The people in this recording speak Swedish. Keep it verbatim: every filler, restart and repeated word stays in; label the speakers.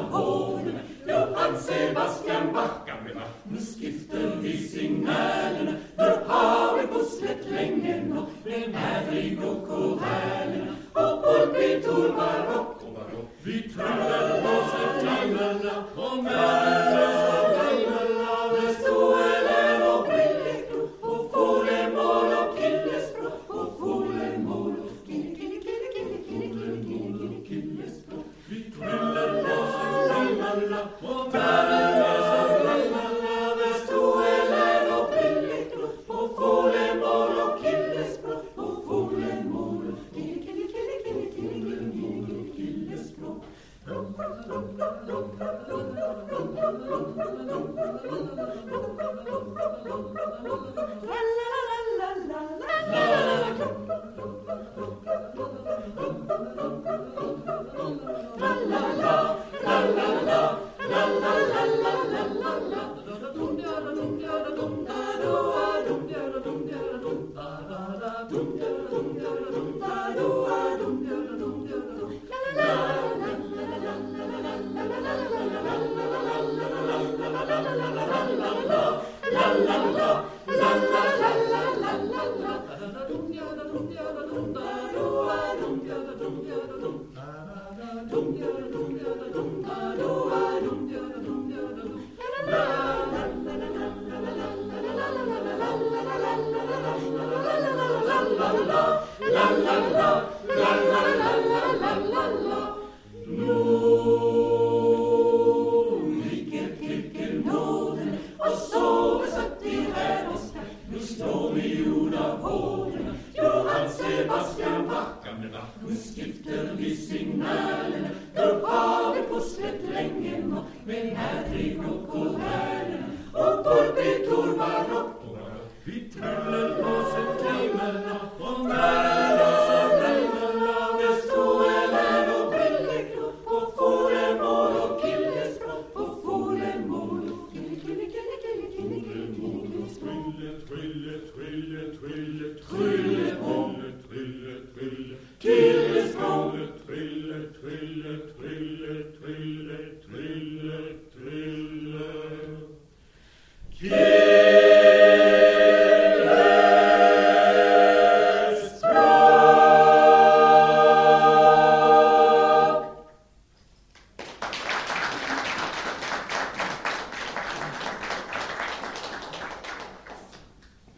Speaker 1: hålen. Johann Sebastian Bach, gamle Bach. Nu skifter vi signalerna. Nu har vi pusslet länge nå. Med Madrig och korallerna. Och pulpitor barock och barock. Vi trullar på signalerna. Och världens och världerna. Med stoelen och brillekro. Och folemål och killesbrå. Och folemål och kille, kille, kille, kille, kille, kille, kille, killesbrå. Vi trullar på signalerna. Och världens och världerna. Med stoelen och brillekro. Och folemål och killesbrå. Och folemål och kille, kille, kille, kille, kille, kille, kille, killesbrå. Trille, trille, trille, trille, trille.